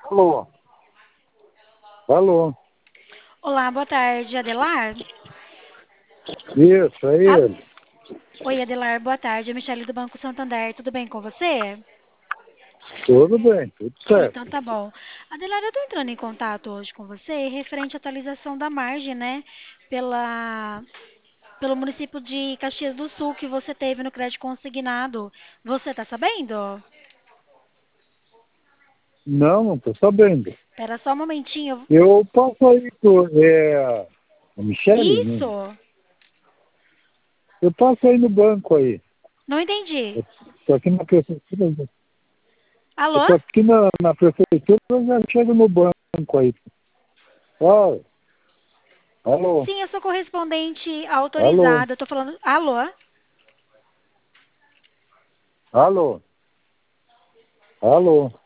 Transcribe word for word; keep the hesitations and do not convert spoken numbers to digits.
Alô? Alô? Olá, boa tarde, Adelar. Isso, é A- ele. Oi, Adelar, boa tarde. É Michele do Banco Santander. Tudo bem com você? Tudo bem, tudo Então certo. tá bom. Adelar, eu tô entrando em contato hoje com você referente à atualização da margem, né? Pela, pelo município de Caxias do Sul que você teve no crédito consignado. Você tá sabendo? Não, não estou sabendo. Espera só um momentinho. Eu passo aí por. É, a Michele, né? Isso! Eu passo aí no banco aí. Não entendi. Eu tô aqui na prefeitura. Eu Alô? tô aqui na, na prefeitura, eu já chego no banco aí. Ó, alô? Sim, eu sou correspondente Alô? autorizada. Eu tô falando. Alô? Alô? Alô?